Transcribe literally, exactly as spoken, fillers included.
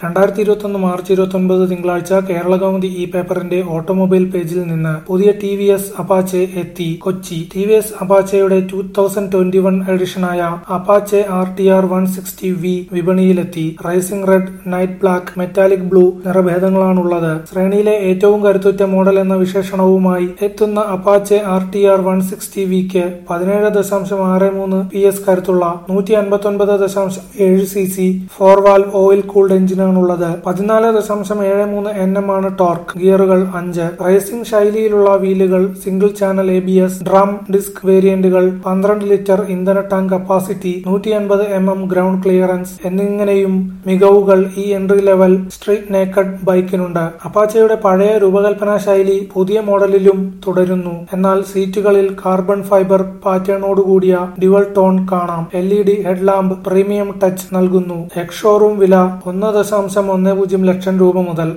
രണ്ടായിരത്തി ഇരുപത്തൊന്ന് മാർച്ച് ഇരുപത്തൊൻപത് തിങ്കളാഴ്ച കേരളകൗമുദി ഇ പേപ്പറിന്റെ ഓട്ടോമൊബൈൽ പേജിൽ നിന്ന് പുതിയ ടി വി എസ് അപ്പാച്ചെ എത്തി. കൊച്ചി ടി വി എസ് അപ്പാച്ചെയുടെ ടൂ തൗസൻഡ് ട്വന്റി വൺ എഡിഷനായ Apache R T R one sixty V വിപണിയിലെത്തി. Rising red, night black, metallic blue നിറഭേദങ്ങളാണുള്ളത്. ശ്രേണിയിലെ ഏറ്റവും കരുത്തുറ്റ മോഡൽ എന്ന വിശേഷണവുമായി എത്തുന്ന Apache R T R one sixty വിക്ക് പതിനേഴ് ദശാംശം ആറ് മൂന്ന് പി എസ് കരുത്തുള്ള നൂറ്റി അൻപത്തൊൻപത് ദശാംശം ഏഴ് C C four valve oil cooled എഞ്ചിനാണുള്ളത്. പതിനാല് ദശാംശം ഏഴ് മൂന്ന് എൻ എം ആണ് ടോർക്ക്. ഗിയറുകൾ അഞ്ച്. റേസിംഗ് ശൈലിയിലുള്ള വീലുകൾ, single channel A B S, drum disc വേരിയന്റുകൾ, പന്ത്രണ്ട് ലിറ്റർ ഇന്ധന ടാങ്ക് കപ്പാസിറ്റി, നൂറ്റി അൻപത് എം എം ഗ്രൗണ്ട് ക്ലിയറൻസ് എന്നിങ്ങനെയും മികവുകൾ ഈ എൻട്രി ലെവൽ സ്ട്രീറ്റ് നേക്കഡ് ബൈക്കിനുണ്ട്. അപ്പാച്ചെയുടെ പഴയ രൂപകൽപ്പനാ ശൈലി പുതിയ മോഡലിലും തുടരുന്നു. എന്നാൽ സീറ്റുകളിൽ കാർബൺ ഫൈബർ പാറ്റേണോടുകൂടിയ ഡ്യുവൽ ടോൺ കാണാം. L E D headlamp premium touch നൽകുന്നു. എക്സ് ഷോറൂം വില ഒന്ന് ദശാംശം ഒന്ന് പൂജ്യം ലക്ഷം രൂപ മുതൽ.